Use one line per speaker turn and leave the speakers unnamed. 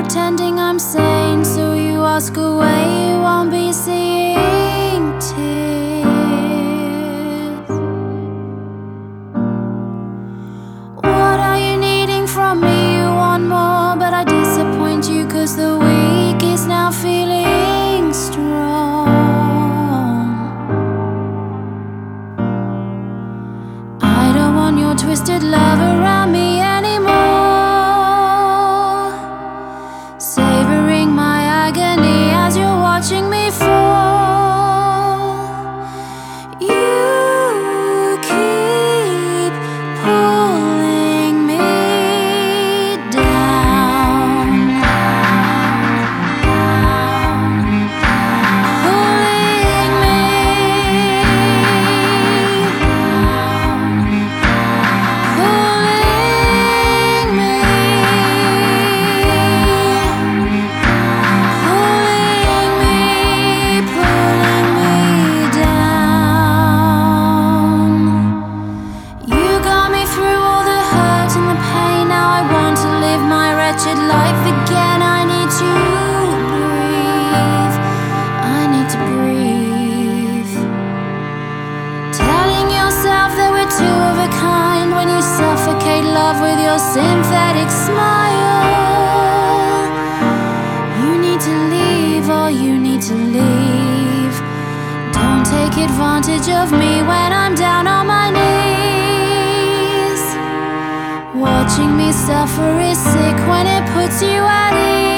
pretending I'm sane, so you ask away, you won't be seeing tears. What are you needing from me? You want more, but I disappoint you, 'cause the weak is now feeling strong. I don't want your twisted love around me anymore, savoring my agony as you're watching me fall. You keep pulling me down, pulling me life again. I need to breathe, I need to breathe. Telling yourself that we're two of a kind when you suffocate love with your synthetic smile. You need to leave, oh you need to leave. Don't take advantage of me when I'm down on my knees. Watching me suffer is sick when it puts you at ease.